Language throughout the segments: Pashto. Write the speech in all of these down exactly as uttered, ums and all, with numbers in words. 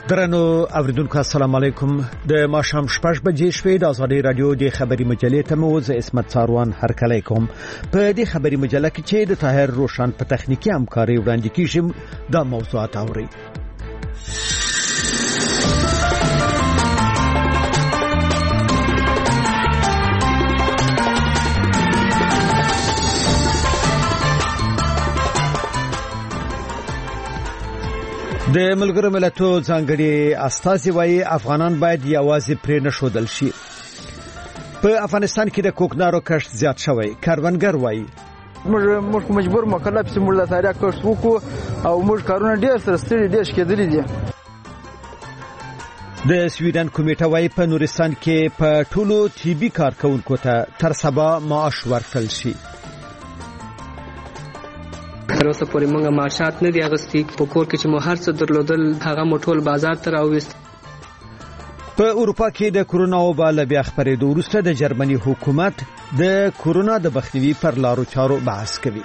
درنو اوریدونکو السلام علیکم. د ماښام شپږ بجې شوې د ازادي رادیو د خبري مجلې ته مو زه اسمت څاروان هرکلی کوم. په دې خبري مجله کې چې د طاهر روشن په تخنیکی همکاري وړاندې کیږي دا موضوعات اوري. د ملګرو ملتونو ځانګړي استازي وايي افغانان باید یوازې پرې نه ښودل شي. په افغانستان کې د کوکنارو کښت زیات شوی. کاروانګر وايي موږ مجبور مکلف سي موږ د تاریخ کښت وکړو او موږ کارونه ډېر سره ستړي ډېر شکېدلي دي. د سویډن کمیټه وايي په نورستان کې په ټولو طبي کارکونکو ته تر سبا معاش ورکړل شي. تر اوسه پورې موږ معاشات نه دی اغوستي. په کور کې چې مو هر څه درلودل هغه مو ټول بازار ته راوست. په اروپا کې د کرونا وبا له بیا خپرېدو وروسته د جرمني حکومت د کرونا د مخنیوي پر لارو چارو بحث کوي.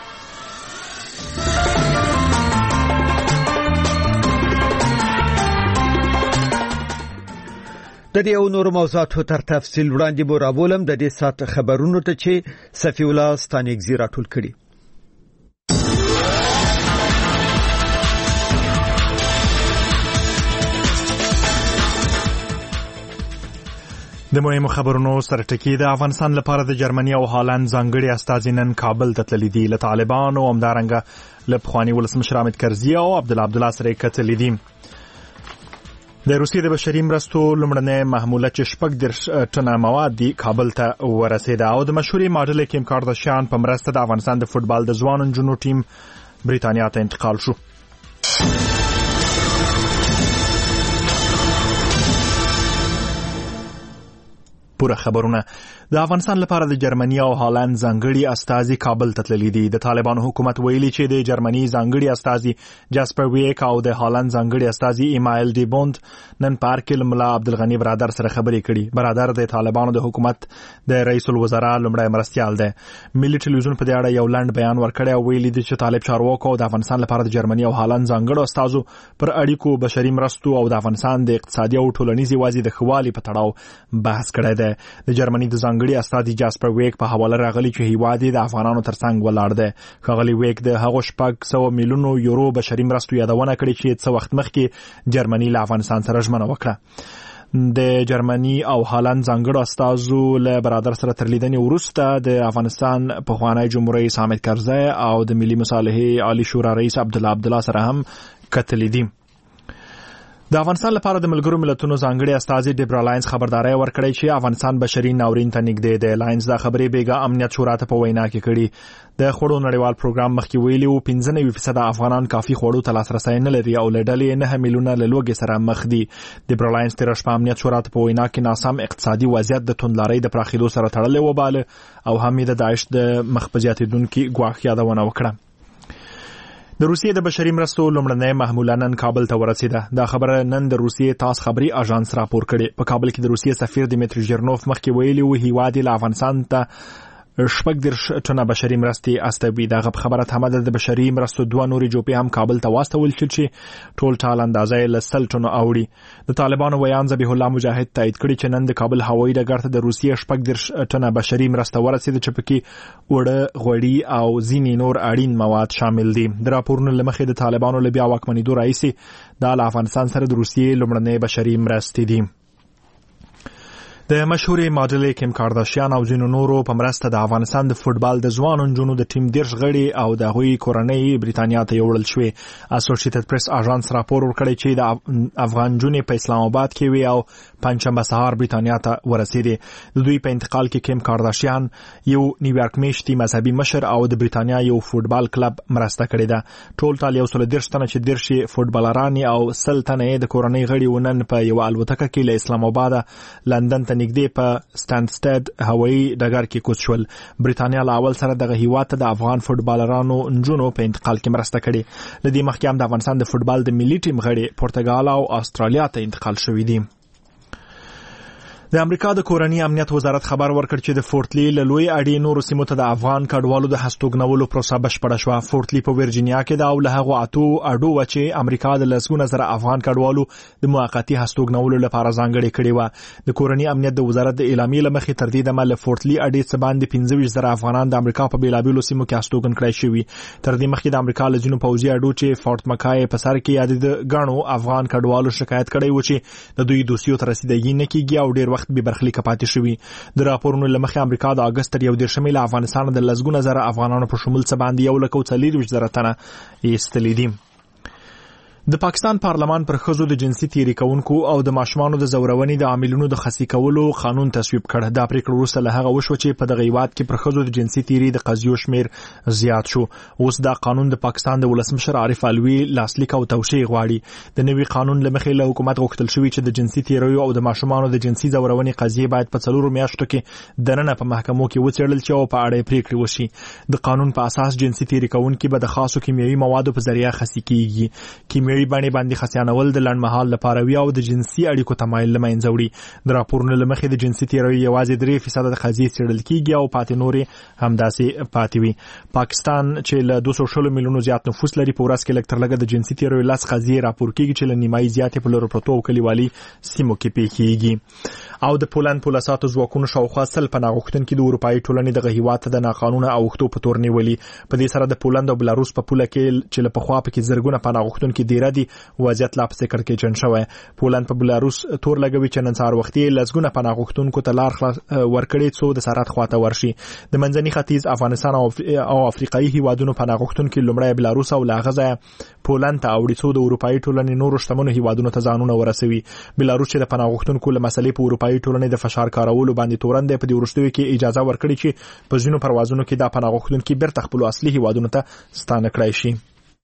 د دې او نور موضوعاتو تر تفصیل وړاندې مو راولم د دې سات خبرونو ته چې صفی الله ستانګزی راټول کړي. د مهمو خبرونو سره ټکی د افغانستان لپاره د جرمني او هالند ځانګړي استازي نن کابل ته تللي دي. له طالبانو او همدارنګه له پخواني ولسمشر حامد کرزي او عبدالله عبدالله سره کتلي دي. د روسیې د بشري مرستو لومړنۍ محموله چې شپږ دېرش ټنه مواد دي کابل ته ورسېده او د مشهورې ماډل کیم کارداشیان په مرسته د افغانستان د فوټبال د ځوانو نجونو ټیم بریتانیا ته انتقال شو. پوره خبرونه. د افغانستان لپاره د جرمني او هالند ځانګړي استازي کابل ته تللي دي. د طالبانو حکومت ویلي چې د جرمني ځانګړي استازي جاسپر ویک او د هالند ځانګړي استازي ایمایل ډی بوند نن پارک کې ملا عبدالغنی برادر سره خبرې کړي. برادر د طالبانو د حکومت د رئیس الوزرا لومړی مرستیال دی. ملي ټلویزیون په دې اړه یو لنډ بیان ورکړی او ویلي دي چې طالب چارواکو د افغانستان لپاره د جرمني او هالند ځانګړو استازو پر اړیکو بشري مرستو او د افغانستان د اقتصادي او ټولنیزي وضعیت د ښه والي په تړاو بحث کړی دی. د جرمني د ځانګړي استازي جاسپر ویک په حواله راغلی چې هیواد د افغانانو ترڅنګ ولاړ دی. ښاغلي ویک د هغو شپږ سوه میلیونو یورو بشري مرستو یادونه کړې چې څه وخت مخکې جرمني له افغانستان سره ژمنه وکړه. د جرمني او هالند ځانګړو استازو له برادر سره تر لیدنې وروسته د افغانستان پخوانی جمهور رئیس حامد کرزي او د ملي مصالحې عالی شورا رئیس عبدالله عبدالله سره هم کتلي دي. د افغانستان لپاره د ملګرو ملتونو ځانګړي استازي ډیبرا لاینز خبرداري ورکړې چې افغانستان بشري ناورین ته نږدې دی. لاینز دا خبرې بیګا امنیت شورا ته په وینا کې کړي. د خوړو نړیوال پروګرام مخکې ویلي و پنځه نوي فیصد افغانان کافي خوړو ته لاسرسی نه لري او له ډلې نه میلیونه له لوږې سره مخ دي. ډیبرا لاینز تېره شپه امنیت شورا ته په وینا کې ناسم اقتصادي وضعیت د توندلارۍ د پراخېدو سره تړلی وباله او هم یې د داعش د مخ په زیاتېدونکي ګواښ یادونه وکړه. د روسیې د بشري مرستو لومړنۍ محموله نن کابل ته ورسېده. دا خبره نن د روسیې تاس خبري اژانس راپور کړي. په کابل کې د روسیې سفیر دیمیتری ژیرنوف مخکې ویلي و هیواد له افغانستان ته شپږ دېرش ټنه بشري مرستې استوي. دغه خبره تمه د بشري مرستو دوه نورې جوپې هم کابل ته واستول شول چې ټول ټال اندازه یې له سل ټنو اوړي. د طالبانو ویان ذبیح الله مجاهد تایید کړي چې نن د کابل هوایي ډګر ته د روسیې شپږ دېرش ټنه بشري مرسته ورسېده چې پکې اوړه، غوړي او ځینې نور اړین مواد شامل دي. د راپورونو له مخې د طالبانو له بیا واکمنېدو راهیسې دا له افغانستان سره د روسیې لومړنۍ بشري مرستې دي. د مشهورې ماډل کیم کارداشیان او ځینو نورو په مرسته د افغانستان د فوټبال د ځوانو نجونو د ټیم دېرش غړي او د هغوی کورنۍ بریتانیا ته یوړل شوې. اسوسییټډ پریس اژانس راپور ورکړی چې د افغان نجونې په اسلام آباد کې وي او پنجشنبه سهار بریتانیا ته ورسېدې. د دوی په انتقال کې کیم کارداشیان یو نیویارک میشتي مذهبي مشر او د بریتانیا یو فوټبال کلب مرسته کړې ده. ټول ټال یو سل دېرش تنه چې دېرش فوټبالران او سل تنه د کورنۍ غړي ونن په یو الوتکه کې له اسلام آباد لندن ته نږدې په سټانستد هوایي ډګر کې کوز شول. بریتانیا له اول سره دغه هیواد ته د افغان فوټبالرانو نجونو په انتقال کې مرسته کړې. له دې مخکې هم د افغانستان د فوټبال د ملي ټیم غړي پرتګال او استرالیا ته انتقال شوي دي. د امریکا د کورنی امنیت وزارت خبر ورکړ چې د فورټ لی له لوی اډې نورو سیمو ته د افغان کډوالو د هستوګنولو پروسه بشپړه شوه. فورټ لی په ورجینیا کې د او له هغو اتو اډو و چې امریکا د لسګونه زره افغان کډوالو د موقتی هستوګنولو لپاره ځانګړې کړې و. د کورنی امنیت د وزارت د اعلامیې لمخې تر دې دمه له فورټ لی اډې څخه باندې پنځه ویشت زره افغانان د امریکا په بیلابیلو سیمو کې هستوګن کړای شوي. تر دې مخکې د امریکا له ځینو پوځي اډو چې فورټ مکای په سر کې یاد د غاڼو افغان کډوالو شکایت کړی و چې د دوی دوسیو ته رسیدګي نه کیږي او ډیر وخت به برخلیک پاتې شوی. د راپورونو لمخې امریکا د اگست تر یو دېرشمې له افغانستان د لسګونه زره افغانانو په شمول څه باندې یو لک او څلوېښت زره تنه ایستلي دي. د پاکستان پارلمان پر ښځو د جنسي تیری کوونکو او د ماشومانو د زورونې د عاملونو د خصي کولو قانون تصویب کړ. دا پریکړه وروسته له هغه وشو چې په دغه هیواد کې پر ښځو د جنسي تیری د قضیو شمیر زیات شو. اوس دا قانون د پاکستان د ولسمشر عارف الوی لاسلیک او توشیح غواړي. د نوي قانون لمخې له حکومت غوښتل شوی چې د جنسي تیری او د ماشومانو د جنسي زورونې قضیې باید په څلورو میاشتو کې دننه په محکمو کې وڅېړل شي او په اړه پریکړه وشي. د قانون په اساس جنسي تیری کوونکي به د خاصو کیمیاوي موادو په ذریعه خصي کیږي. کیمیاوي باندې باندې خصیانول د لنډمهال لپاره وي او د جنسي اړیکو تمایل له منځه وړي. د راپورونو له مخې د جنسي تیری یوازې درې فیصد د قضیې څېړل کیږي او پاتې نورې همداسې پاتې وي. پاکستان چې له دوه سوه شل میلیونو زیات نفوس لري په ورځ کې لږ تر لږه د جنسي تیری لس قضیې راپور کیږي چې له نیمایي زیاتې په لرو پرتو او کلیوالي سیمو کې پیښیږي. او د پولند پولیسو ځواکونو شاوخوا سل پناه غوښتونکي د اروپایي ټولنې دغه هیواد ته د ناقانونه اوښتو په تور نیولي. په دې سره د پولند او بلاروس په پوله کې چې له پخوا پکې زرګونه پناه غوښتونکي دیره دي وضعیت لا پسې کړکېچن شوی. پولند په بلاروس تور لګوي چې نن سهار وختي لسګونه پناه غوښتونکو ته لار ورکړې څو د سرحد خواته ورشي. د منځني ختیځ افغانستان او افریقایي هیوادونو پناه غوښتونکي لومړی بلاروس او له هغه ځایه پولند ته اوړي څو د اروپایي ټولنې نورو شتمنو هیوادونو ته ځانونه ورسوي. بلاروس چې د پناه غوښتونکو له مسلې په اروپایي ټولنې د فشار کارولو باندې تورن دی په دې وروستیو کې اجازه ورکړي چې په ځینو پروازونو کې دا پناه غوښتونکي بیرته خپل اصلي هیوادونو ته ستانه کړای شي.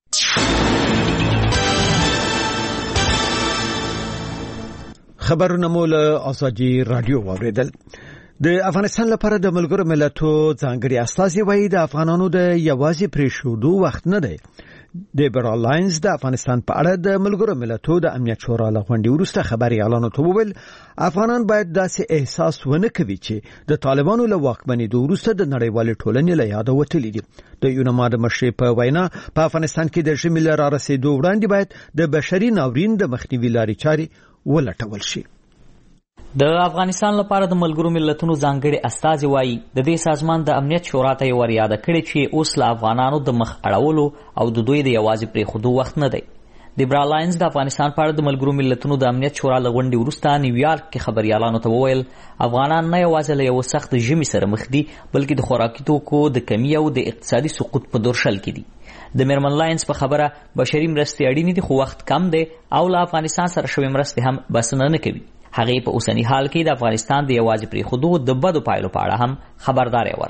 خبرونه مو له ازادي رادیو واوریدل. د افغانستان لپاره د ملګرو ملتونو ځانګړي استازي وایي د افغانانو د یوازې پریښودو وخت نه دی. د لیبرال لاینز د افغانستان په اړه د ملګرو ملتونو د امنیت شورا له غونډې وروسته خبري اعلان وکړ. افغانان باید داسې احساس ونه کوي چې د طالبانو له واکمنۍ وروسته د نړیوال ټولنې له یاده وتلي دي. د یونما د مشر په وینا په افغانستان کې د ژمي له رارسېدو وړاندې باید د بشري ناورین د مخنیوي لارې چارې ولټول شي. د افغانستان لپاره د ملګرو ملتونو ځانګړي استازي وایي د دې سازمان د امنیت شورا ته ور یاد کړی چې اوس له افغانانو د مخ اړولو او د دوی د یوازې پریښودو وخت نه دی. د لیبرال لاینز د افغانستان په اړه د ملګرو ملتونو د امنیت شورا له غونډې وروسته نیویارک کې خبريالانو ته وویل افغانان نه یوازې له یو سخت ژمي سره مخ دي بلکې د خوراکي توکو د کمی او د اقتصادي سقوط په دورشل کې دي. د میرمن لاینز په خبره بشري مرستې اړینې دي خو وخت کم دی او له افغانستان سره شوې مرستې هم بسنه نه کوي. هغه په اوسنی حال کې د افغانستان د یوازې پریښودو د بدو پایلو په اړه هم خبرداري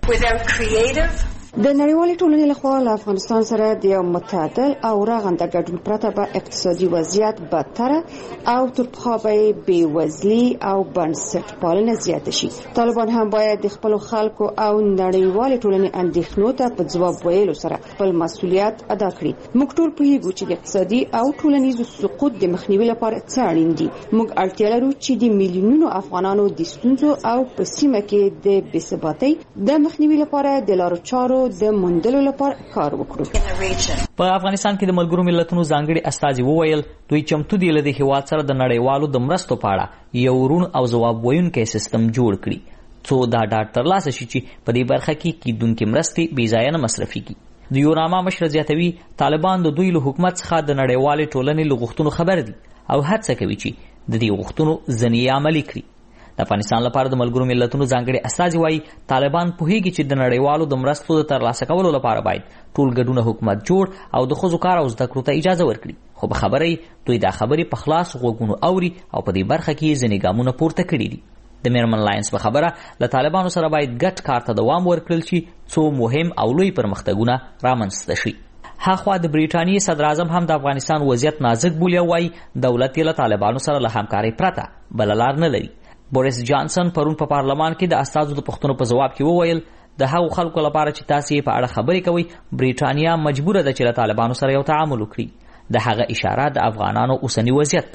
ورکړ. د نړیوالې ټولنې لخوا له افغانستان سره د یو متعادل او رغنده ګډون پرته به اقتصادي وضعیت بدتره او تر پخوا به بېوزلي او بنسټپالنه زیاته شي. طالبان هم باید د خپلو خلکو او نړیوالې ټولنې اندېښنو ته په ځواب ویلو سره خپل مسؤلیت ادا کړي. موږ ټول پوهیږو چې د اقتصادي او ټولنیزو سقوط د مخنیوي لپاره څه اړین دي. موږ اړتیا لرو چې د میلیونونو افغانانو د ستونزو او په سیمه کې د بېثباتۍ د مخنیوي لپاره د لارو چارو د موندلو لپاره کار وکړو. په افغانستان کې د ملګرو ملتونو ځانګړي استازي وویل دوی چمتو دي له هیواد سره د نړیوالو د مرستو په اړه یو رون او ځواب ویونکی سیستم جوړ کړي څو دا ډاډ ترلاسه شي چې په دې برخه کې کیدونکې مرستې بې ځایه نه مصرفېږي. د یوناما مشر زیاتوي طالبان د دوی له حکومت څخه د نړیوالې ټولنې له غوښتنو خبر دي او هڅه کوي چې د دې غوښتنو ځنې عملي کړي. د افغانستان لپاره د ملګرو ملتونو ځانګړي استازي وایي طالبان پوهیږي چې د نړیوالو د مرستو د ترلاسه کولو لپاره باید ټول ګډونه حکومت جوړ او د ښځو کار او زده کړو ته اجازه ورکړي. خو په خبره دوی دا خبرې په خلاص غوږونو اوري او په دې برخه کې ځینې ګامونه پورته کړي دي. د میرمن لاینز په خبره له طالبانو سره باید ګډ کار ته دوام ورکړل شي څو مهم او لوی پرمختګونه رامنځته شي. هاخوا د بریټانیې صدر اعظم هم د افغانستان وضعیت نازک بولي او وایي دولت یې له طالبانو سره له همکارۍ پرته بله لار نه لري. بوریس جانسن پرون په پارلمان کې د استازو د پوښتنو په ځواب کې وویل د هغو خلکو لپاره چې تاسو یې په اړه خبرې کوئ بریټانیا مجبوره ده چې له طالبانو سره یو تعامل وکړي. د هغه اشاره د افغانانو اوسنی وضعیت ته وه.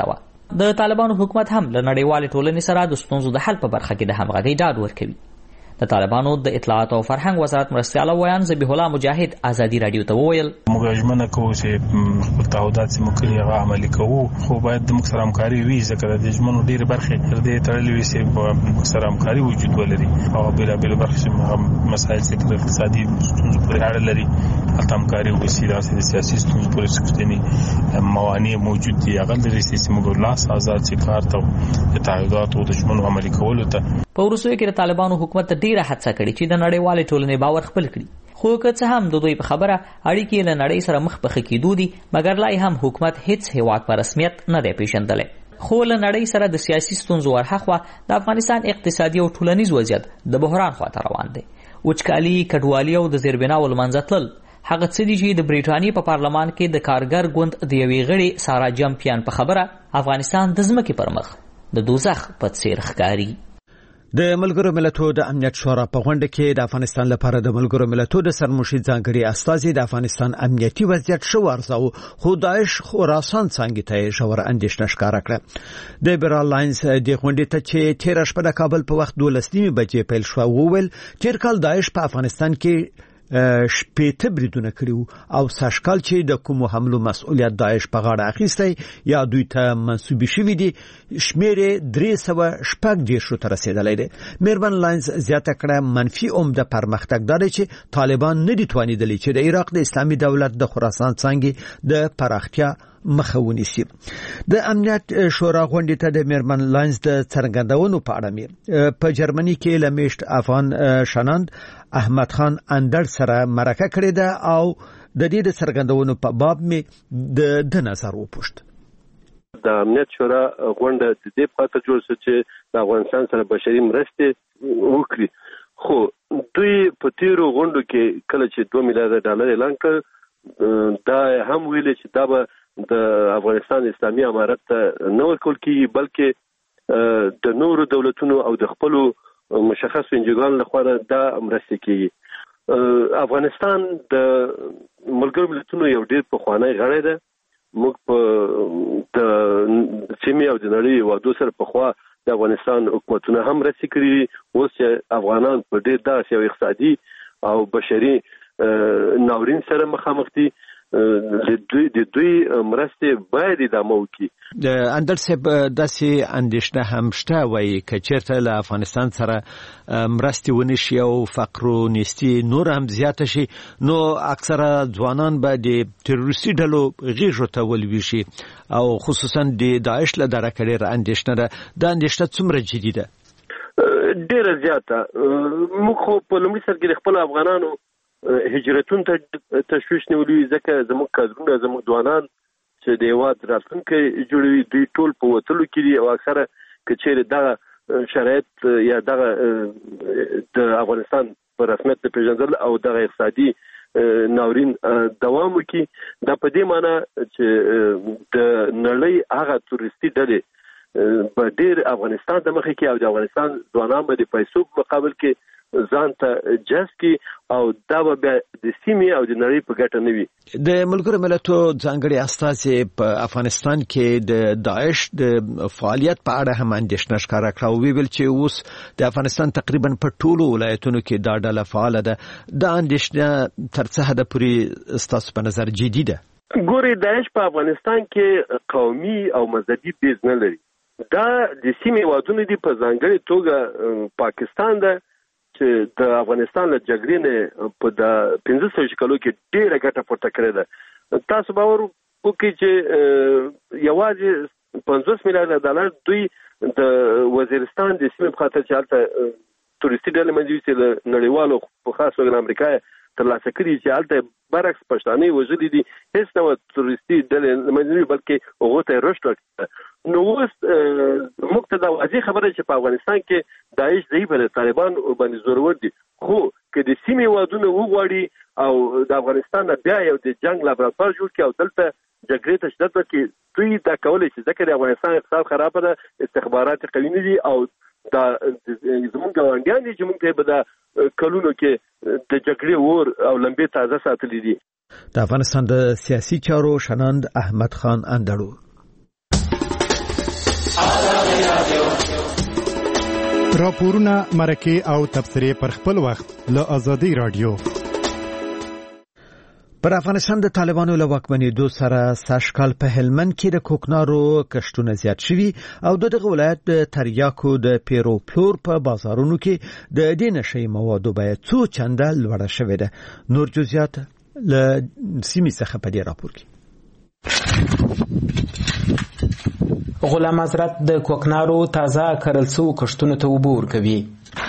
د طالبانو حکومت هم له نړیوالې ټولنې سره د ستونزو د حل په برخه کې د همغږۍ ډاډ ورکوي. د طالبانو د اطلاعات او فرهنګ وزارت مرستیال ویان ذبیح الله مجاهد ازادي رادیو ته وویل موږ ژمنه کوو چې خپل تعهدات چې موږ کړي هغه عملي کوو، خو باید د موږ سره همکاري وي ځکه د ژمنو ډېرې برخې تر دې تړلې وي چې موږ سره همکاري وجود ولري او بېلابېلې برخې چې مسایل چې د اقتصادي ستونزو پورې اړه لري هلته همکاري وشي. داسې د سیاسي ستونزو پورې چې موانع موجود دي هغه لري چې موږ لاس آزاد چې کار ته د تعهداتو د ژمنو عملي کولو ته. په وروستیو کې د طالبانو حکومت ډیره هڅه کړې چې د نړیوالې ټولنې باور خپل کړي، خو که څه هم د دوی په خبره اړیکې له نړۍ سره مخ په ښه کېدو دي، مګر لا هم حکومت هیڅ هیواد په رسمیت نه دی پیژندلی. خو له نړۍ سره د سیاسي ستونزو ورهاخوا د افغانستان اقتصادي او ټولنیز وضعیت د بحران خواته روان دی. وچکالي، کډوالي او د زیربناو له منځه تلل هغه څه دي چې د بریټانیې په پارلمان کې د کارګر ګوند د یوې غړي سارا جمپیان په خبره افغانستان د ځمکې پر مخ د دوزخ په څیر ښکاري. د ملګرو ملتونو د امنیت شورا په غونډه کې د افغانستان لپاره د ملګرو ملتونو د سرمشي ځانګړي استازي د افغانستان امنیتي وضعیت شو ارزاو، خو داعش خراسان څنګه ته ژور اندېښنه ښکاره کړه. د بیرال لاینز د غونډې ته چې تیر شپه د کابل په وخت دولس نیمې بجې پیل شو وویل تیر کال داعش په افغانستان کې شپېته بریدونه کړي او ساشکال چې د کومو حملو مسؤلیت داعش په غاړه اخیستی یا دوی ته منسوب شوی دي شمیر درې سوه شپږ دېرشو ته رسیدلی دی. میرمن لاینز زیاته کړه منفي عمده پرمختګ دا دی چې طالبان نه دي توانیدلی چې د عراق د اسلامي دولت د خراسان څانګې د پراختیا مخه ونیسي. د امنیت شورا غونډې ته د میرمن لاینز د څرګندونو په اړه مې په جرمني کې له میشت افغان شناند احمد خان اندر سره مرکه کړې ده او د دې د څرګندونو په باب مې د د نظر وپوښت. د امنیت شورا غونډه د دې پاته جوړ شو چې د افغانستان سره بشري مرستې وکړي، خو دوی په تیرو غونډو کې کله چې دوه میلیارډ ډالر اعلان کړ دا هم ویل چې دا به د افغانستان اسلامي امارت ته نه ورکول کیږي بلکې د نورو دولتونو او د خپلو مشخص انجوګانو لخوا دا مرستې کیږي. افغانستان د ملګرو ملتونو یو ډېر پخوانی غړی ده. موږ په د سیمې او د نړۍ وادو سره پخوا د افغانستان حکومتونه هم مرستې کړي، اوس چې افغانان په ډېر داسې یو اقتصادي او بشري ناورین سره مخامخ دي د دوی د دوی مرستې باید ادامه وکړي. د اندر صاحب داسې اندېښنه هم شته وایي که چېرته له افغانستان سره مرستې ونشي او فقر و نیستي نور هم زیاته شي نو اکثره ځوانان به د تروریستي ډلو غېږو ته ولویږي او خصوصا د داعش له درکه ډېره اندېښنه ده. دا اندېښنه څومره جدي ده؟ ډېره زیاته. موږ خو په لومړي سر کې د خپلو افغانانو هجرتون ته تشویش نیولي ځکه زموږ کادرونه زموږ ځوانان چې د هېواد راتلونکی جوړوي دوی ټول په وتلو کې دي او اکثره که چېرې دغه شرایط یا دغه د افغانستان په رسمیت د پیژندل او دغه اقتصادي ناورین دوام وکړي دا په دې معنی چې د نړۍ هغه تورستي ډلې په ډېر افغانستان د مخې کې او د افغانستان ځوانان به د پیسو په مقابل کې ځان ته جذب کی او دا به د سیمې او د نړۍ په ګټه نه وي. د ملګرو ملتونو ځانګړي استازي په افغانستان کې د داعش د فعالیت په اړه هم اندېښنه ښکاره کړه او ویل چې اوس د افغانستان تقریبا په ټولو ولایتونو کې دا ډله فعاله ده. دا اندېښنه تر څه حده پورې ستاسو په نظر جدي ده؟ ګوري داعش په افغانستان کې قومي او مذهبي بیز نه لري. دا د سیمې وادونه دي په ځانګړي توګه پاکستان ده چې د افغانستان له جګړې نه په د پنځه سوه کالو کې ډېره ګټه پورته کړې ده. تاسو باور وکړئ چې یوازې پنځوس میلیارډ ډالر دوی د وزیرستان د سیمې په خاطر چې هلته تورستي ډلې منځوي چې له نړیوالو په خاص توګه امریکا ترلاسه کړي چې هلته برعکس پښتانه وژلي دي هیڅ نه تورستي ډلې منځوي بلکې هغو ته یې رشد ورکړه. نو اوس موږ ته دا واضح خبره چې په افغانستان کې داعش ضعیفه ده، طالبان باندې زورور دي، خو که د سیمې وادونه وغواړي او د افغانستان نه بیا یو د جنگ لابراتوار جوړ کړي او دلته جګړې ته شدت ورکړي دوی دا کولی شي ځکه د افغانستان اقتصاد خرابه ده، استخبارات قوي نه دي او دا زموږ ګاونډیان دي چې موږ ته به د کلونو کې د جګړې اور او لمبې تازه ساتلي دي. د افغانستان د سیاسي چارو شناند احمد خان اندړو. راپورونه مرکه او تبصرې پر خپل وخت له آزادۍ رادیو. پر افغانستان د طالبانو له واکمنېدو سره سږکال په هلمند کې د کوکنارو کښتونه زیات شوي او دغه ولایت د تریاکو د پیرو پلور په بازارونو کې د دې نشهیي موادو بیه څو چنده لوړه شوې ده. نور جزئیات له سیمې څخه په دې راپور کې. غلام حضرت د کوکنارو تازه کرل شوو کښتونو ته اوبه ورکوي.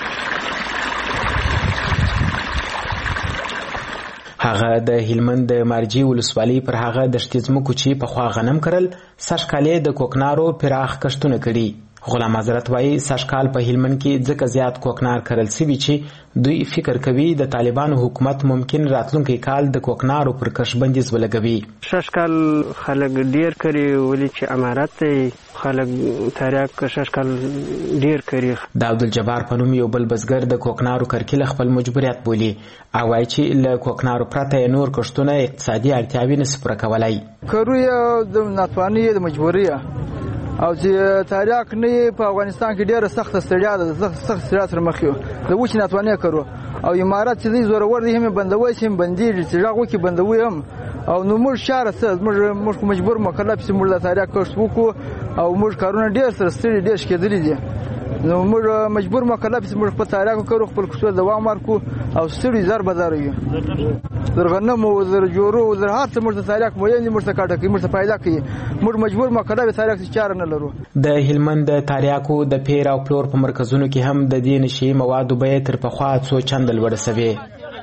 هغه د هلمند د مارجې ولسوالۍ پر هغه دښتې ځمکو چې پخوا غنم کرل سږکال د کوکنارو پراخ کښتونه کړي. غلام حضرت وایي سږکال په هلمند کې ځکه زیات کوکنار کرل شوي چې دوی فکر کوي د طالبانو حکومت ممکن راتلونکی کال د کوکنارو پر کښت بندیز ولګوي. سږکال خلک ډیر کړي ولې چې امارت دی خلک تریاک سږکال ډیر کړي. د عبدالجبار په نوم یو بل بزګر د کوکنارو کرکیله خپل مجبوریت بولي او وایي چې له کوکنارو پرته نور کښتونه اقتصادي اړتیاوې نشي پوره کولی. کرو یې د ناتوانۍ د مجبوري او چې تریاک نه په افغانستان کې ډیره سخت ستړیا ده سخت ستړیا سره مخ یو د وچ ناتوانۍ کرو او امارات چې دوی زورور دي هم بندوي هم بندي چې راغو کې بندوي هم او نو موږ شهر سره موږ موږ مجبور مکلف چې موږ د تریاک کښت وکړو او موږ کارونه ډیر سره ستړي ډیر کېدلې دي نو موږ مجبور مکلف چې موږ په تریاک وکړو خپل کښت دوام ورکو او ستړي زر بازار یو درغنم او زر جوړو زر هر څه موږ د تریاک مو یې موږ څه کاټه کې موږ څه پیدا کوي موږ مجبور مکلف تریاک څه چاره نه لرو. د هلمند د تریاکو د پیر او پلور په مرکزونو کې هم د دې نشي موادو بیه تر پخوا څو چنده لوړه شوې.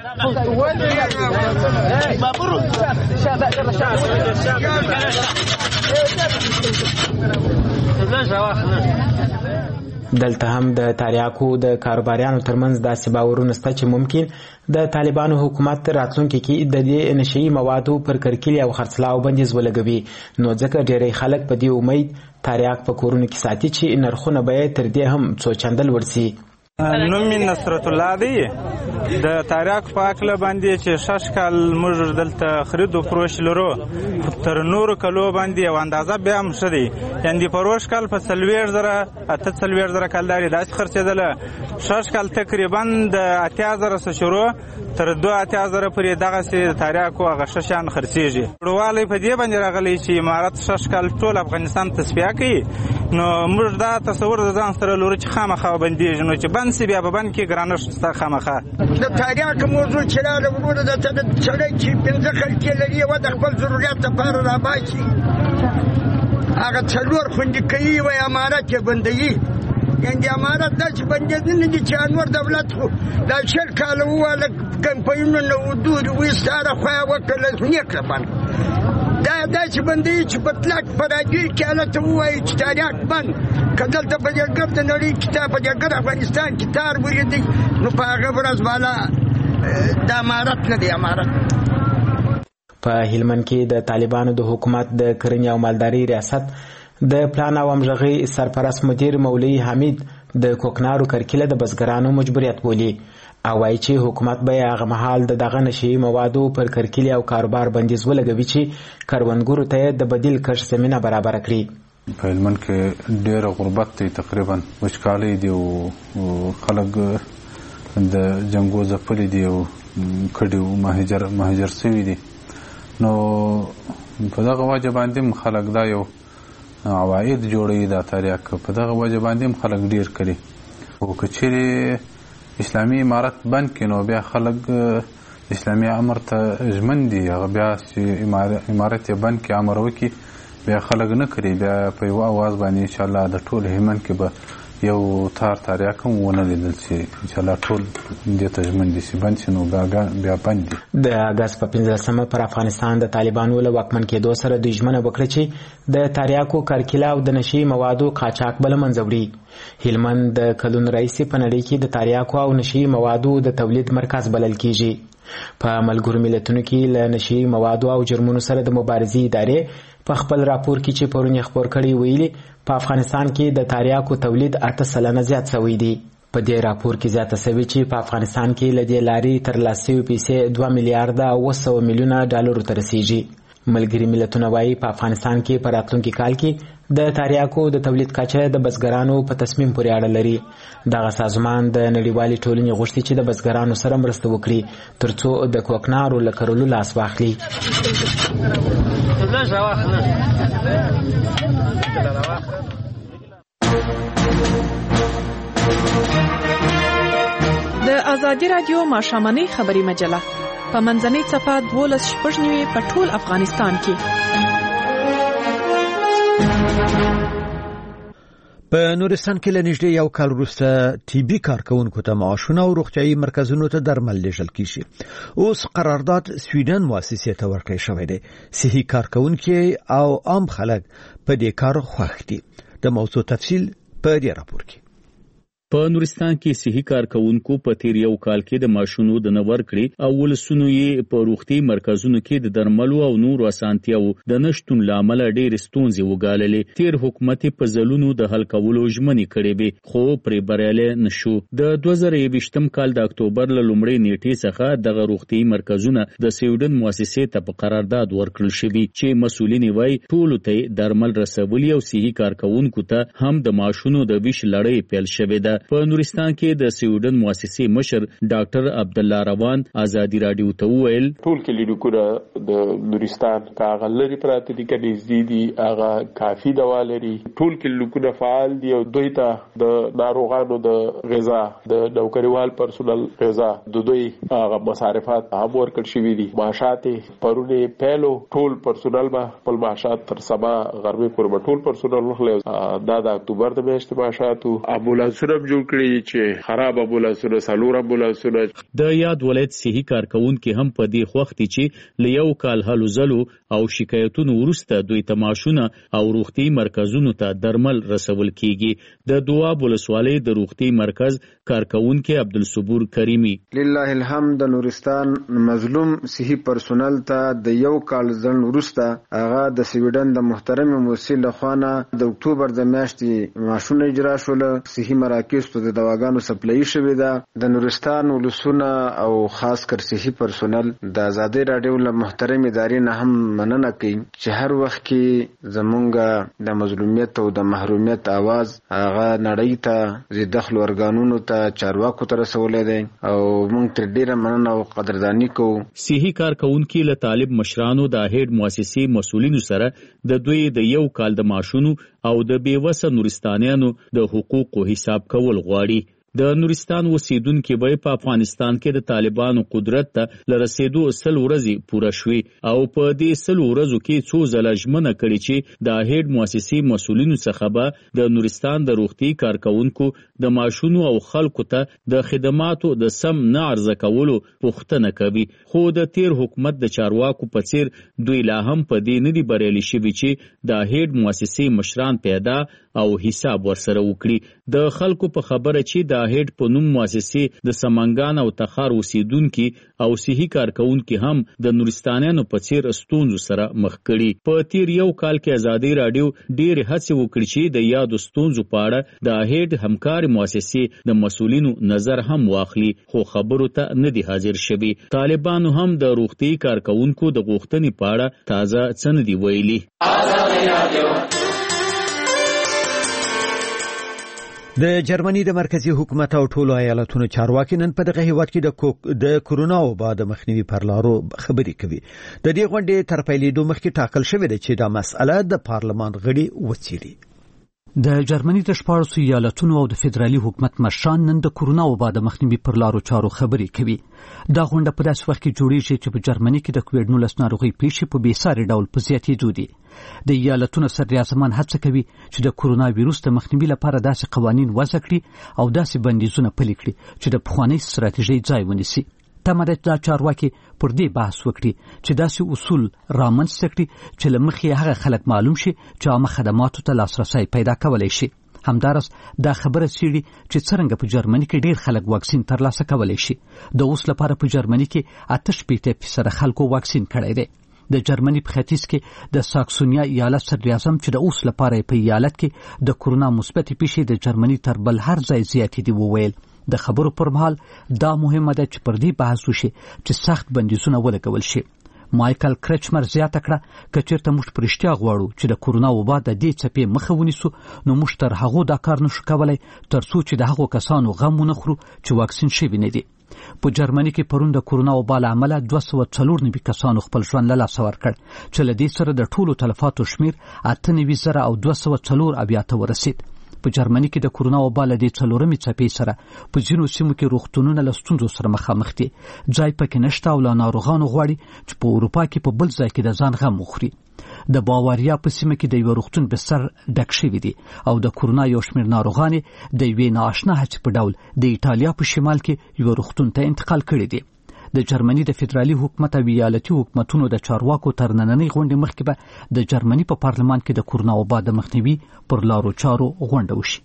دلته هم د تریاکو د کاروباریانو ترمنځ داسې باورونه شته چې ممکن د طالبانو حکومت راتلونکي کې د دې نشهیي موادو پر کرکیلې او خرڅلاو بندیز ولګوي نو ځکه ډېری خلک په دې امید تریاک په کورونو کې ساتي چې نرخونه به تر دې هم څو چنده لوړ شي. نوم نصرت الله دی د تریاک په اکله باندې چې شش کال موږ دلته خرید او فروش لرو تر نورو کلو باندې او اندازه بیا هم ښه دی یعنې د فروش کال په څلوېښت زره اته څلوېښت زره کلدارې داسې خرڅېدله شش کال تقریبا د اتیا زره څخه شروع تر دوه اتیا زره پورې دغسې د تریاکو هغه ښه شیان خرڅېږي. لوړوالی په دې باندې راغلی چې امارت شش کال ټول افغانستان تصفیه کوي نو موږ دا تصور د ځان سره لرو چې خامخا بندېږي نو چې بند سي بیا به بند کې ګرانښت شته خامخا. د تریاک موضوع چې راغله وروره د سړی چې پنځه خلکې لري یوه د خپل ضرورت لپاره راباسي هغه څلور خوندې کوي وایي امارت یې بندوي یعنې د امارت داسې بندېدنه دي چې انور دولت خو دا شل کاله وواله کمپاینونه ودود وایستاره خوا یې وکړله نیکړه بند دا داسې بندوي چې په طلاق په راډیو کې هلته ووایي چې تریاک بند که دلته په دې ګرد د نړۍ کتاب په دې ګرد افغانستان کې تار ولیدئ نو په هغه ورځ بالا د امارت نه دی امارت. په هلمند کې د طالبانو د حکومت د کرنې او مالدارۍ ریاست د پلان او همغږۍ سرپرست مدیر مولوي حمید د کوکنارو کرکیله د بزګرانو مجبوریت بولي او وایي چې حکومت به هغه مهال د دغه نشهیي موادو پر کرکیلې او کاروبار بندیز ولګوي چې کروندګرو ته د بدیل کښت زمینه برابره کړي. په هلمند کې ډېر غربت دی تقریبا وچکالۍ دی او خلک د جنګو ځپلي دي او کډي مهاجر مهاجر شوي دي نو په دغه وجه باندې خلک دا یو عواید جوړوي دا تریاک په دغه وجه باندې خلک ډېر کړي او که چیرې اسلامي امارت بند کړي نو بیا خلک اسلامي امر ته ژمن دي هغه بیا چې امارت یې بند کړي امر وکړي بیا خلک نه کړي بیا په یو اواز باندې انشاءالله د ټول هلمند کې به یو تار تریاک هم ونه لیدل شي انشاءالله ټول دې ته ژمن دي چې بند شي نو بیا بند دي. د اګست په پنځلسمه پر افغانستان د طالبانو له واکمن کېدو سره دوی ژمنه وکړه چې د تریاکو کرکیله او د نشهیي موادو قاچاق به له منځه وړي. هلمند د کلونو راهیسې په نړۍ کې د تریاکو او نشهیي موادو د تولید مرکز بلل کیږي. په ملګرو ملتونو کې له نشهیي موادو او جرمونو سره د مبارزې ادارې په خپل راپور کې چې پرون یې خپور کړی ویلي په افغانستان کې د تریاکو تولید اته سلنه زیات شوی دی. په دې راپور کې زیاته شوې چې په افغانستان کې له دې لارې ترلاسه شوې پیسې دوه میلیارډه اوه سوه میلیونه ډالرو ته رسیږي. ملګري ملتونه وایي په افغانستان کې په راتلونکي کال کې د تریاکو د تولید کچه د بزګرانو په تصمیم پورې اړه لري. دغه سازمان د نړیوالې ټولنې غوښتي چې د بزګرانو سره مرسته وکړي ترڅو د کوکنارو له کرلو لاس واخلي. د ازادي رادیو ماښامنۍ خبري مجله په منځنۍ صفحه دولس شپږ نوي په ټول افغانستان کې. په نورستان کې لنیږدې یو کال وروسته ټي بي کارکونکو ته معاشونه او روغتیايي مرکزونو ته درمل لیږل کیږي. اوس قرارداد سویډن مؤسسې ته ورکړی شوی دی. صحي کارکونکي او عام خلک په دې کار خوښ دي. د موضوع تفصیل په دې راپور کې. په نورستان کې صحي کارکونکو په تیر یو کال کې د ماشونو د نور کړي او ولسونو یې په روغتي مرکزونو کې د درملو او نورو اسانتیاو د نشټون لامل ډېر ستونزې وګاللې. تیر حکومت په ځلونو د حل کولو ژمنې کړې به خو پرې بریالي نشو. د دوه زره یوویشتم کال د اکتوبر له لومړۍ نیټې څخه دغه روغتي مرکزونه د سویډن مؤسسې ته په قرارداد ورکړل شوي چې مسؤلین وایي ټول ته درمل رسولي او صحي کارکونکو ته هم د ماشونو د ویش لړۍ پیل شوې ده. په نورستان کې د سویډن مؤسسې مشر ډاکټر عبد الله روان ازادي رادیو ته وویل ټول کلیډکونه د نورستان کاغه لري پراته دي کې نږدې دي هغه کافي دوا لري. ټول کلیډکونه فعال دي او دوی ته د ناروغانو د غذا د نوکریوال پرسونل غذا د دوی هغه مصارفات هم ورکړل شوي دي. معاشات پرونه پیلو ټول پرسونل به خپل معاشات تر سبا غرمه پورې ټول پرسونل وخلې دا د اکتوبر د میاشتې معاشاتو امبولانسونه کړی چې خراب امبولانسونه سالور امبولانسونه. د یاد ولایت صحي کارکونکي هم په دې وخت چې لیو کال هلو زلو او شکایتونو ورسته دوی تماشونه او روغتي مرکزونو ته درمل رسول کیږي. د دواب ولسوالۍ د روغتي مرکز کارکونکي عبدالصبور کریمی لله الحمد د نورستان مظلوم صحي پرسونل ته د یو کال ځن ورسته هغه د سویډن د محترم مسؤل لخوانه د اکتوبر د میاشتې ماشونه اجرا شول. صحي مراکز ته د دواګانو سپلای شوې ده. د نورستان ولسونه او خاص کر صحي پرسونل د ازادي رادیو له محترم ادارې نه هم مننه کوي چې هر وخت کې زمونږ د مظلومیت او د محرومیت आवाज هغه نړۍ ته د دخل ورګانونو ته چارواکو ته رسولې ده او موږ تر ډیره مننه او قدردانی کوو. صحي کارکونکي له طالب مشرانو د هډ مؤسسې مسؤلینو سره د دوی د یو کال د معاشونو او د بیوسه نورستانیانو د حقوقو حساب کول غواړي. د نورستان اوسیدونکو به په افغانستان کې د طالبانو قدرت ته لرسېدو سل ورځې پوره شوي او په دې سل ورځو کې څو ځله ژمنه کړې چې د هډ مؤسسې مسؤلینو څخه به د نورستان د روغتي کارکونکو د ماشونو او خلکو ته د خدماتو د سم نه عرضه کولو پوښتنه کوي. خو د تیر حکومت د چارواکو په څیر دوی لا هم په دې نه دي بریالي شوي چې د هډ مؤسسې مشران پیدا او حساب ورسره وکړي. د خلکو په خبره چې د هډ په نوم مؤسسې د سمنګان او تخار اوسیدونکو او صحي کارکونکو هم د نورستانیانو په څیر ستونزو سره مخ کړي. په تیر یو کال کې ازادي رادیو ډېر هڅې وکړي چې د یادو ستونزو په اړه د هډ همکار مؤسسې د مسؤلینو نظر هم واخلي خو خبرو ته نه دي حاضر شوي. طالبانو هم د روغتي کارکونکو د غوښتنې په اړه تازه څه نه دي ویلي. د جرمني د مرکزی حکومت او ټولو ایالتونو چارواکي نن په دغه هیواد کې د کورونا وبا د مخنیوي پر لارو خبرې کوي. د دې غونډې تر پیلېدو مخکې ټاکل شوې ده چې دا مسأله د پارلمان غړي وڅېړي. د جرمني د شپاړسو ایالتونو او د فدرالي حکومت مشران نن د کورونا وبا د مخنیوي پر لارو چارو خبرې کوي. دا غونډه په داسې وخت کې جوړیږي چې په جرمني کې د کووډ نولس ناروغۍ پیښې په بېساري ډول په زیاتېدو دي. د ایالتونو صدراعظمان هڅه کوي چې د کورونا ویروس د مخنیوي لپاره داسې قوانین وضع کړي او داسې بندیزونه پلي کړي چې د پخوانۍ ستراتیژۍ ځای ونیسي. تمه ده دا چارواکي پر دې بحث وکړي چې داسې اصول رامنځته کړي چې له مخې هغه خلک معلوم شي چې عامه خدماتو ته لاسرسی پیدا کولی شي. همدارس دا خبره سړي چې څنګه په جرمني کې ډیر خلک واکسین ترلاسه کولی شي. د اوس لپاره په جرمني کې اته شپېته فیصد خلکو واکسین کړی دی. د جرمني په ختیځ کې د ساکسونیا ایالت صدراعظم چې د اوس لپاره په ایالت کې د کورونا مثبت پیښې د جرمني تر بل هر ځای زیاتې دي وویل. د خبرو پر مهال دا مهمه ده چې پر دې بحث وشي چې سخت بندیزونه ولګول شي. مایکل کرچمر زیاته کړه که چېرته موږ په رښتیا غواړو چې د کورونا وبا د دې څپې مخه ونیسو نو موږ تر هغو دا کار نشو کولی تر څو چې د هغو کسانو غم ونه خورو چې واکسین شوي نه دي. په جرمني کې پرون د کورونا وبا له امله دوه سوه څلور نوي کسانو خپل ژوند له لاسه ورکړ چې له دې سره د ټولو تلفاتو شمیر اته نوي زره او دوه سوه څلور اویا ته ورسید. په جرمني کې د کورونا وبا له دې څلورمې څپې سره په ځینو سیمو کې روغتونونه له ستونزو سره مخامخ دي. ځای پکې نشته او له ناروغانو غواړي چې په اروپا کې په بل ځای کې د ځان غم وخوري. د باواریا په سیمه کې د یو روغتون بستر ډک شوی دی او د کورونا یو شمېر ناروغان د یوې ناآشنا هڅې په ډول د ایټالیا په شمال کې یو روغتون ته انتقال کړي دي. د جرمني د فدرالي حکومت او ایالتي حکومتونو د چارواکو تر نننۍ غونډې مخکې به د جرمني په پارلمان کې د کورونا وبا د مخنیوي پر لارو چارو غونډه وشي.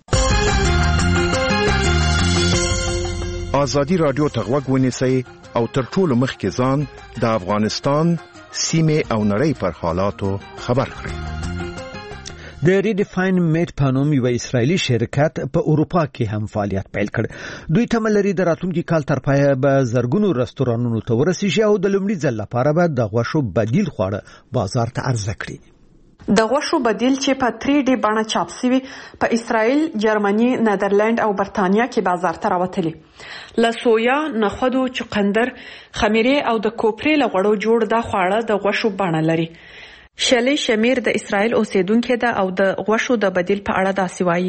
ازادي رادیو ته غوږ ونیسئ او تر ټولو مخکې ځان د افغانستان سیمه او نړۍ پر حالاتو خبر کړئ. د ریډیفاین میټ په نوم یو اسرایلی شرکت په اروپا کې هم فعالیت پیل کړ. دوی تمه لري د راتلونکي کال تر پایه به زرګونو رستورانونو ته ورسیږي او د لومړي ځل لپاره به د غوښو بدیل خواړه بازار ته عرضه کړي. د غوښو بدیل چې په تری ډي بڼه چاپ شوي په اسرائیل، جرمني، نیدرلند او برتانیا کې بازار ته راوتلي. له سویا، نخودو، چقندر، خمیرې او د کوپرې له غوړو جوړ دا خواړه د غوښو بڼه لري. شلی شمیر د اسرائیل اوسیدونکې ده او د غوښو د بدیل په اړه داسې وایي: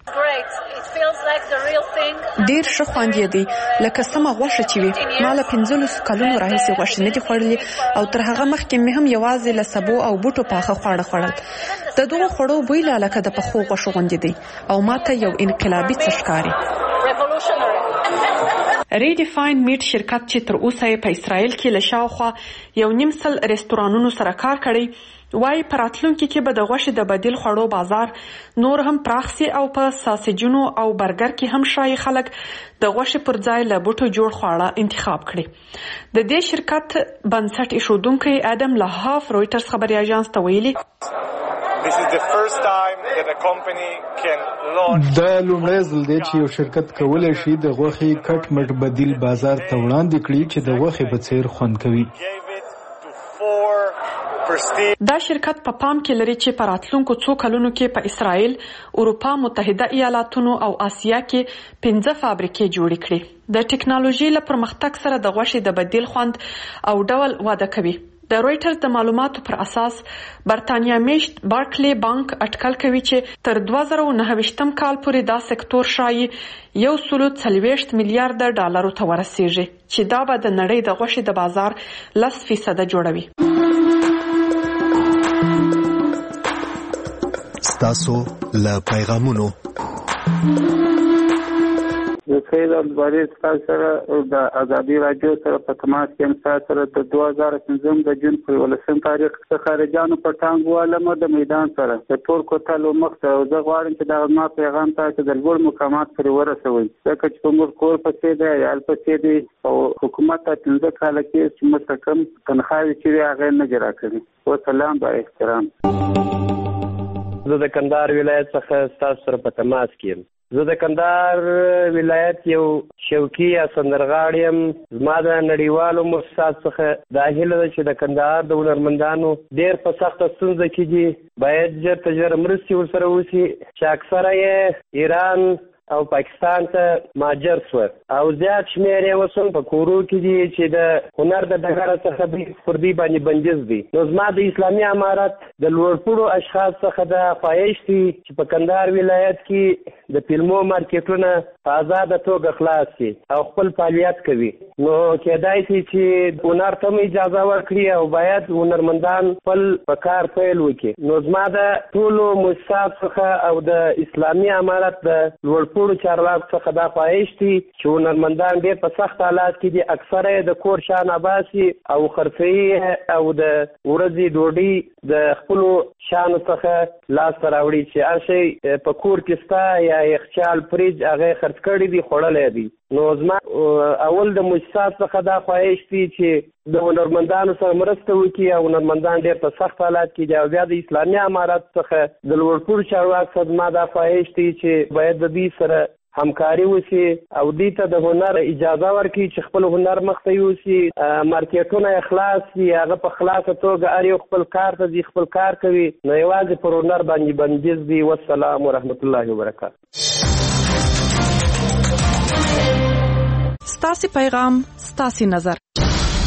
ډیر ښه خوند یې دی لکه سمه غوښه چې وي. ما له پنځلسو کلونو راهیسې غوښې نه دي خوړلې او تر هغه مخکې مې هم یوازې له سبو او بوټو پاخه خواړه خوړل. د دغو خوړو بوی لا لکه د پخو غوښو غوندې دی او ما ته یو انقلابي څه ښکاري. ریډیفاین میټ شرکت چې تر اوسه په اسرائیل کې له شاوخوا یو نیم سل رستورانونو سره کار کړی وایي په راتلونکي کې به د غوښې د بدیل خوړو بازار نور هم پراخ سي او په ساسجونو او برګر کې هم شایي خلک د غوښې پر ځای له بوټو جوړ خواړه انتخاب کړي. د دې شرکت بنسټ ایښودونکی اډم لهاف رویټرز خبري اژانس ته ویلي: دا لومړی ځل دی چې یو شرکت کولی شي د غوښې کټ مټ بدیل بازار ته وړاندې کړي چې د غوښې په څیر خوند کوي. دا شرکت په پام کې لري چې په راتلونکو څو کلونو کې په اسرائیل، اروپا متحده ایالاتونو او آسیا کې پنځه فابریکې جوړې کړي. د ټکنالوژي له پرمختګ سره د غوښې د بدیل خوند او ډول وده کوي. د رویټرز د معلوماتو پر اساس برتانیا میشت بارکلی بانک اټکل کوي چې تر دوه زره نهه ویشتم کال پورې دا سکتور شایي یو سلو څلوېښت میلیارډ ډالرو ته ورسیږي چې دا به د نړۍ د غوښې د بازار لس فیصده جوړوي. ستاسو له پیغامونو د خیر الباري تاسو سره د ازادي رادیو سره په تماس کې تاسو سره د دوه زره پنځم د جون په ولسم تاریخ څخه خارجانو په ټانګ والمه د میدان سره د ټول کوتل مخ ته زه غواړم چې دا ما پیغام تاسو د لوړ مقامات پر ورسوي ځکه چې په موږ کور پسې دی یا پسې دی او حکومت ته څنګه کال کې چې مستقم تنخواهي چې هغه نه جرا کوي. و سلام با احترام. زه د کندهار ولایت څخه تاسو سره په تماس کې یم. زه د کندهار ولایت یو شوقي یا سندرغاړی یم. زما د نړیوالو مؤسسات څخه دا هیله ده چې د کندهار د هنرمندانو ډېر په سخته ستونزه کې دي باید ژر تر ژره مرستې ورسره وشي چې اکثره یې ایران او پاکستان ته مهاجر شول او زیات شمېر یې اوس هم په کورو کې دي چې د هنر د ډګره څخه پر دوی باندې بندیز دي. نو زما د اسلامي امارت د لوړپوړو اشخاص څخه دا خواهش دی چې په کندهار ولایت کې د فلمو مارکیټونه په ازاده توګه خلاص شي او خپل فعالیت کوي. نو کېدای شي چې هنر ته هم اجازه ورکړي او باید هنرمندان خپل په کار پیل وکړي. نو زما د ټولو مؤسسات څخه او د اسلامي امارت د لوړپوړو چارواکو څخه دا خواهش دی چې هنرمندان ډېر په سخت حالات کې دي اکثره یې د کور شان باسي او خرڅوي او د ورځې ډوډۍ د خپلو شانو څخه لاسته راوړي چې هر شی په کور کې ستا یا یخچال فریج هغه یې خرڅ کړي دي خوړلی دي. نو زما اول د مؤسسات څخه دا خواهش دی چې د هنرمندانو سره مرسته وکړي او هنرمندان ډېر په سخت حالات کې دي او بیا د اسلامي امارت څخه د لوړپوړو چارواکو څخه زما دا خواهش دی چې باید د دوی سره همکاري وشي او دې ته د هنر اجازه ورکړي چې خپل هنر مخته یوسي، مارکیټونه خلاص وي، هغه په خلاصه توګه هر یو خپل کار ته ځي، خپل کار کوي، نو یوازې پر هنر باندې بندیز دی. والسلام ورحمت الله وبرکاته. ستاسو پیغام ستاسو نظر.